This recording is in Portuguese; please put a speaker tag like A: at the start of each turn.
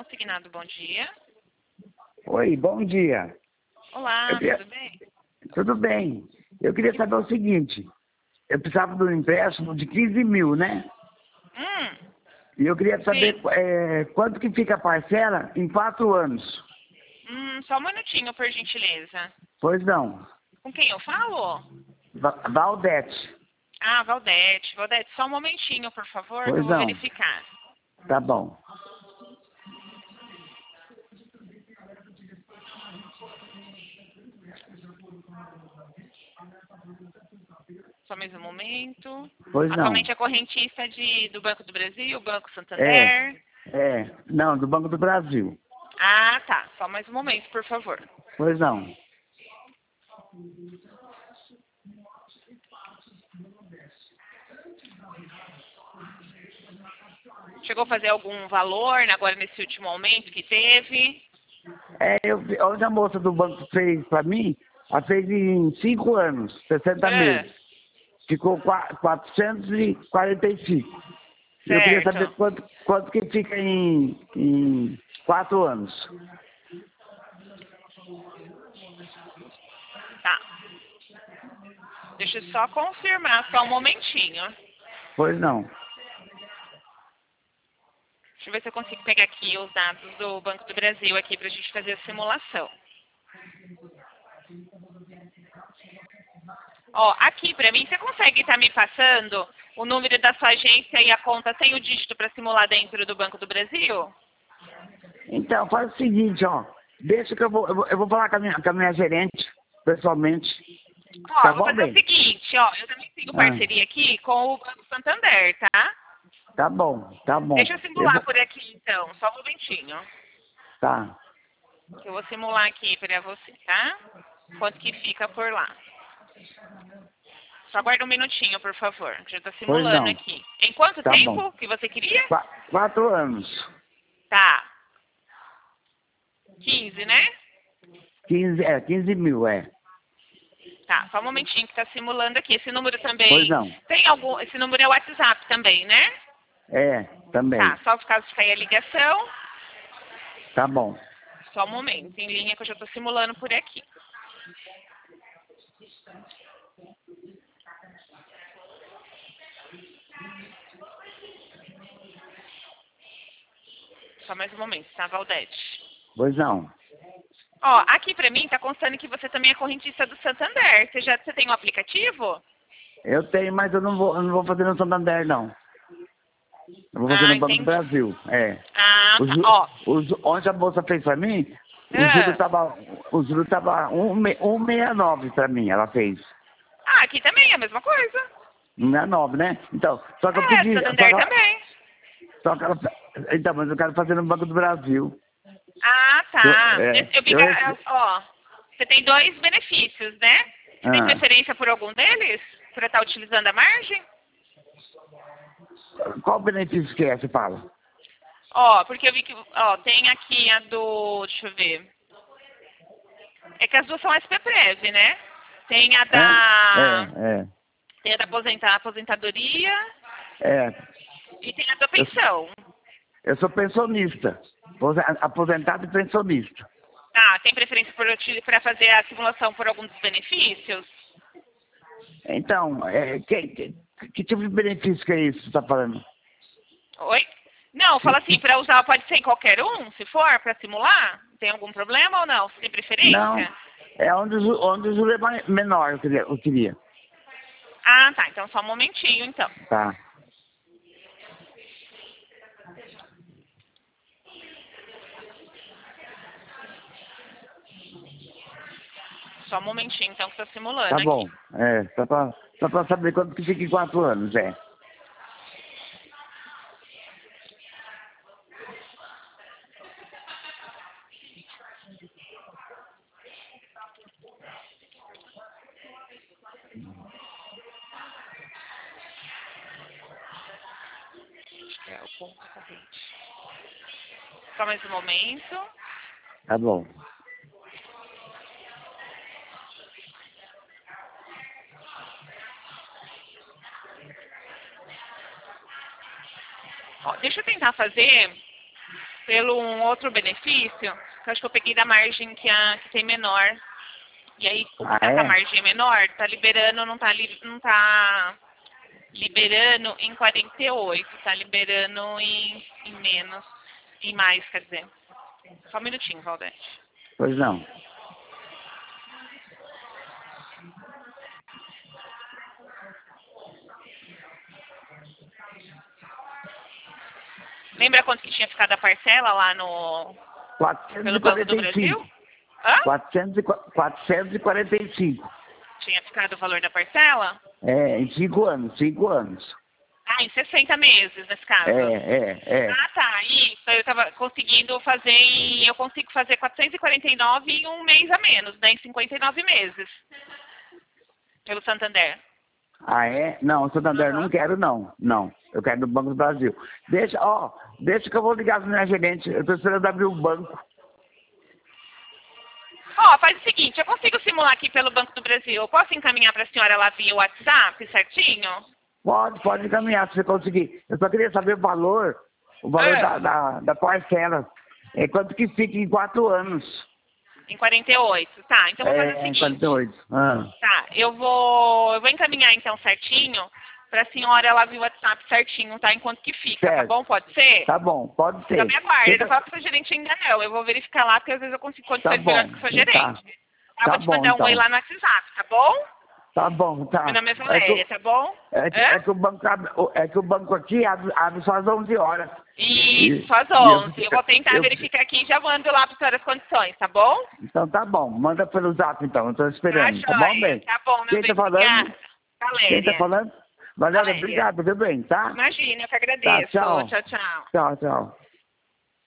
A: consignado, bom dia.
B: Oi, bom dia.
A: Olá,
B: Eu queria-
A: tudo bem?
B: Tudo bem? Eu queria saber o seguinte, eu precisava de um empréstimo de 15 mil, né?
A: Hum,
B: E eu queria saber
A: sim.
B: quanto que fica a parcela em 4 anos.
A: Só um minutinho, por gentileza.
B: Pois não.
A: Com quem eu falo?
B: Valdete.
A: Ah, Valdete. Valdete, só um momentinho, por favor, que eu
B: Pois
A: vou
B: não.
A: verificar.
B: Tá bom.
A: Só mais um momento.
B: Pois não.
A: Atualmente é correntista do Banco do Brasil, Banco
B: É,
A: Santander.
B: não, do Banco do Brasil.
A: Ah, tá. Só mais um momento, por favor.
B: Pois não.
A: Chegou a fazer algum valor agora nesse último aumento que teve?
B: Onde a moça do banco fez pra mim, ela fez em 5 anos, 60
A: Ah,
B: meses. Ficou 445. Eu queria saber
A: certo.
B: quanto que fica em 4 anos.
A: Tá. Deixa eu só confirmar, só um momentinho.
B: Pois não.
A: Deixa eu ver se eu consigo pegar aqui os dados do Banco do Brasil aqui para a gente fazer a simulação. Ó, aqui para mim, você consegue estar me passando o número da sua agência e a conta sem o dígito para simular dentro do Banco do Brasil?
B: Então, faz o seguinte, ó. Deixa que eu vou falar com a minha gerente, pessoalmente.
A: Ó,
B: Tá
A: eu vou
B: bom,
A: fazer o
B: bem?
A: seguinte, ó, eu também tenho
B: Ah,
A: parceria aqui com o Banco Santander, tá?
B: tá bom, tá bom.
A: Deixa eu simular por aqui então, só um momentinho.
B: Tá,
A: Que eu vou simular aqui para você, tá? Quanto que fica por lá. Só aguarda um minutinho, por favor, que já está
B: pois
A: simulando
B: não.
A: aqui. Em quanto
B: Tá bom.
A: tempo que você queria?
B: 4 anos.
A: Tá. 15, né?
B: 15 mil, é.
A: Tá, só um momentinho que tá simulando aqui. Esse número
B: Pois
A: também.
B: não.
A: Tem algum. Esse número é o WhatsApp também, né?
B: É, também.
A: Tá, só por caso de cair a ligação.
B: Tá bom.
A: Só um momento, em linha que eu já tô simulando por aqui. Só mais um momento, tá, Valdete?
B: Pois não.
A: Ó, aqui pra mim tá constando que você também é correntista do Santander. Você tem um aplicativo?
B: Eu tenho, mas eu não vou fazer no Santander, não. Eu vou fazer
A: Ah,
B: no Banco do
A: entendi.
B: Brasil, é.
A: Ah,
B: O
A: tá.
B: ju-
A: Ó.
B: onde a moça fez pra mim,
A: Ah,
B: o juro tava 169 pra mim, ela fez.
A: aqui também é a mesma coisa.
B: 169, né? Então, só que eu
A: É,
B: pedi,
A: Santander também.
B: só que ela, então, mas eu quero fazer no Banco do Brasil.
A: Ah,
B: Eu,
A: tá.
B: é,
A: Eu vi
B: eu,
A: que,
B: rece-
A: ó, você tem dois benefícios, né? Você tem
B: ah,
A: preferência por algum deles? Por estar utilizando a margem?
B: qual benefício que é, você fala?
A: Ó, porque eu vi que, ó, tem aqui a do, deixa eu ver. É que as duas são SPPrev, né? Tem a
B: É?
A: da,
B: É,
A: tem a da aposentadoria
B: é.
A: e tem a da
B: Eu,
A: pensão.
B: eu sou pensionista, aposentado e pensionista.
A: Ah, tem preferência para fazer a simulação por algum dos benefícios?
B: Então, que tipo de benefício que é isso que você está falando?
A: Oi? Não, fala assim, para usar pode ser em qualquer um, se for, para simular? Tem algum problema ou não? Você tem
B: Não,
A: preferência?
B: é onde o juro é menor, eu queria.
A: Ah, tá. Então só um momentinho, então.
B: Tá,
A: Só um momentinho, então, que estou simulando
B: tá
A: aqui.
B: bom. É, só pra saber quanto que fica em 4 anos, é.
A: É o ponto corrente. Só mais um momento.
B: Tá bom.
A: Ó, deixa eu tentar fazer pelo um outro benefício, que eu acho que eu peguei da margem que tem menor. E aí, como
B: Ah,
A: essa
B: é?
A: margem é menor, tá liberando, não tá liberando em 48, tá liberando em menos, em mais, quer dizer. Só um minutinho, Valdete.
B: Pois não.
A: Lembra quanto que tinha ficado a parcela lá pelo Banco do
B: 445.
A: Brasil? Hã?
B: 445.
A: Tinha ficado o valor da parcela?
B: É, em 5 anos, 5 anos.
A: Ah, em 60 meses, nesse caso.
B: É.
A: Ah, tá. Isso, eu tava conseguindo fazer eu consigo fazer 449 em um mês a menos, né? Em 59 meses. Pelo Santander.
B: Ah, é? Não, Santander, não
A: Aham.
B: quero, não. Não, eu quero do Banco do Brasil. Deixa que eu vou ligar para minha gerente. Eu tô esperando abrir o banco.
A: Ó, faz o seguinte, eu consigo simular aqui pelo Banco do Brasil. Eu posso encaminhar para a senhora lá via WhatsApp, certinho?
B: Pode encaminhar se você conseguir. Eu só queria saber o valor da parcela. É quanto que fica em 4 anos.
A: Em 48. Tá, então vou fazer o
B: Em
A: seguinte.
B: 48. Ah,
A: Tá, eu vou encaminhar então certinho pra senhora ela ver o WhatsApp certinho, tá? Enquanto que fica, tá
B: certo.
A: bom? Pode ser?
B: Tá bom, pode
A: Então
B: ser.
A: me aguarde,
B: Tenta-
A: não fala com o seu gerente ainda não. Eu vou verificar lá, porque às vezes eu consigo
B: Tá
A: condições melhores
B: bom,
A: que o seu
B: tá.
A: gerente. Eu
B: Tá
A: vou te
B: bom,
A: mandar um oi
B: então.
A: lá no WhatsApp, tá bom?
B: Tá bom, tá.
A: Meu nome é Valéria, tá bom?
B: É que o banco aqui abre só às 11 horas.
A: Isso, às
B: E eu
A: 11. Eu vou tentar verificar aqui e já mando lá para senhora as condições, tá bom?
B: Então tá bom, manda pelo zap então, eu tô
A: Tá,
B: esperando, tá bom,
A: joia.
B: bem?
A: Tá bom, meu
B: Quem
A: bem.
B: tá falando?
A: Obrigada.
B: Quem tá
A: Valéria.
B: falando? Valéria,
A: Valéria.
B: obrigado, viu bem, tá?
A: Imagina, eu que
B: Tá,
A: agradeço.
B: tchau.
A: Tchau, tchau.
B: Tchau, tchau.